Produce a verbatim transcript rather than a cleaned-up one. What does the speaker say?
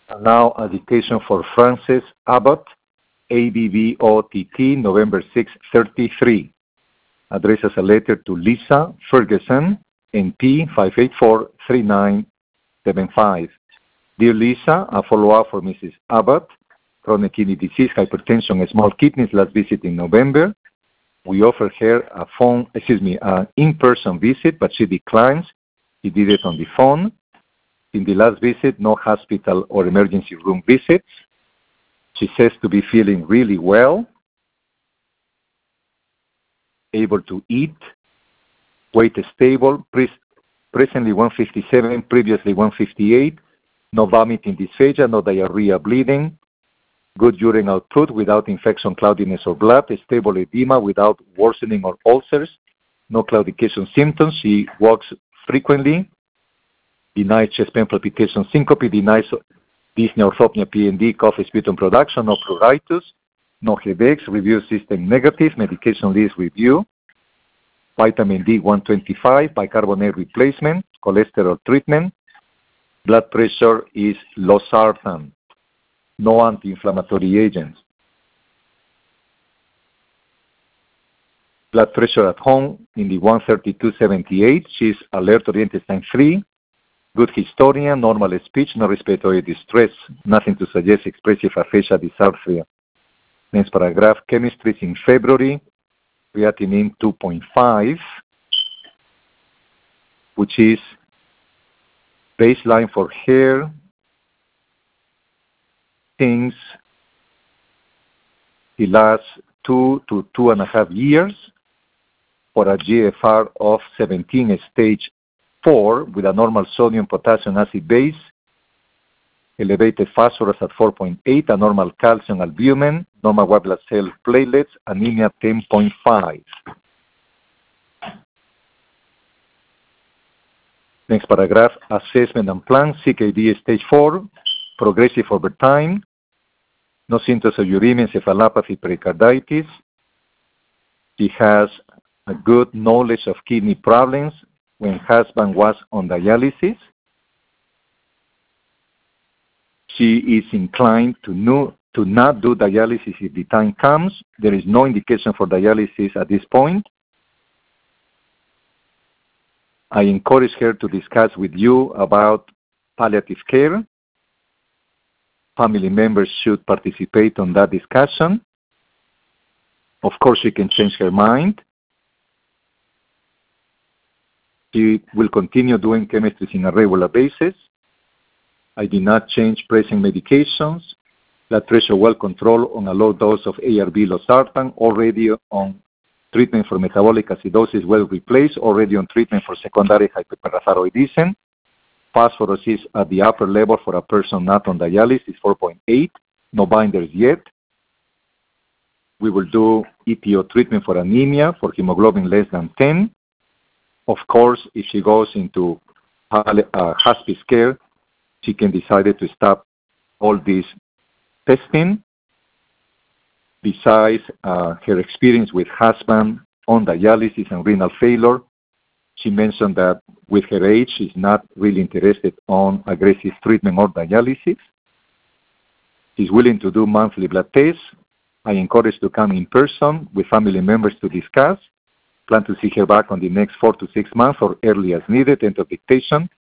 And now a dictation for Frances Abbott, A B B O T T, November sixth, thirty-three. Addresses a letter to Lisa Ferguson, N P five eight four three nine seven five. Dear Lisa, a follow-up for Missus Abbott, chronic kidney disease, hypertension, and small kidneys, last visit in November. We offered her a phone, excuse me, an in-person visit, but she declines. She did it on the phone. In the last visit, no hospital or emergency room visits. She says to be feeling really well, able to eat, weight stable, pre- presently one fifty-seven, previously one fifty-eight, no vomiting, dysphagia, no diarrhea, bleeding, good urine output without infection, cloudiness, or blood, stable edema without worsening or ulcers, no claudication symptoms. She walks frequently, denies chest pain, palpitation, syncope, denies dyspnea, orthopnea, P N D, cough, sputum production, no pruritus, no headaches, review system negative, medication list review, vitamin D one twenty-five, bicarbonate replacement, cholesterol treatment, blood pressure is losartan, no anti-inflammatory agents. Blood pressure at home in the one thirty-two seventy-eight, she's alert-oriented sign free, good historian, normal speech, no respiratory distress, nothing to suggest expressive aphasia dysarthria. Next paragraph, chemistry in February, creatinine two point five, which is baseline for hair, things the last two to two and a half years for a G F R of seventeen, stage four, with a normal sodium potassium acid base, elevated phosphorus at four point eight, a normal calcium albumin, normal white blood cell platelets, anemia ten point five. Next paragraph, assessment and plan, C K D stage four, progressive over time, no symptoms of uremia, encephalopathy, pericarditis. She has a good knowledge of kidney problems when husband was on dialysis. She is inclined to, no, to not do dialysis if the time comes. There is no indication for dialysis at this point. I encourage her to discuss with you about palliative care. Family members should participate on that discussion. Of course, she can change her mind. She will continue doing chemistry on a regular basis. I did not change present medications. Blood pressure well controlled on a low dose of A R B losartan, already on treatment for metabolic acidosis well replaced, already on treatment for secondary hyperparathyroidism. Phosphorus is at the upper level for a person not on dialysis, four point eight, no binders yet. We will do E P O treatment for anemia, for hemoglobin less than ten. Of course, if she goes into uh, hospice care, she can decide to stop all this testing. Besides uh, her experience with husband on dialysis and renal failure, she mentioned that with her age, she's not really interested on aggressive treatment or dialysis. She's willing to do monthly blood tests. I encourage to come in person with family members to discuss. Plan to see her back on the next four to six months or early as needed. End of dictation.